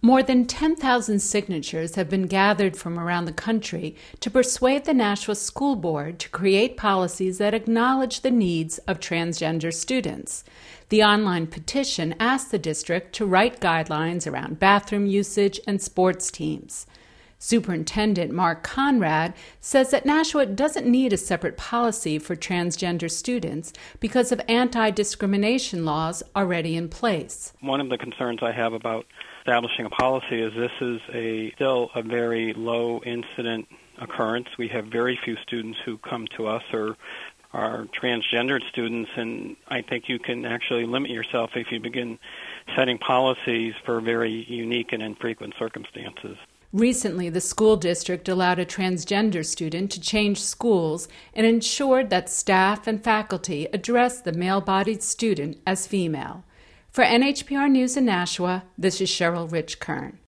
More than 10,000 signatures have been gathered from around the country to persuade the Nashua School Board to create policies that acknowledge the needs of transgender students. The online petition asked the district to write guidelines around bathroom usage and sports teams. Superintendent Mark Conrad says that Nashua doesn't need a separate policy for transgender students because of anti-discrimination laws already in place. One of the concerns I have about establishing a policy is this is still a very low incident occurrence. We have very few students who come to us or are transgendered students, and I think you can actually limit yourself if you begin setting policies for very unique and infrequent circumstances. Recently, the school district allowed a transgender student to change schools and ensured that staff and faculty addressed the male-bodied student as female. For NHPR News in Nashua, this is Cheryl Rich Kern.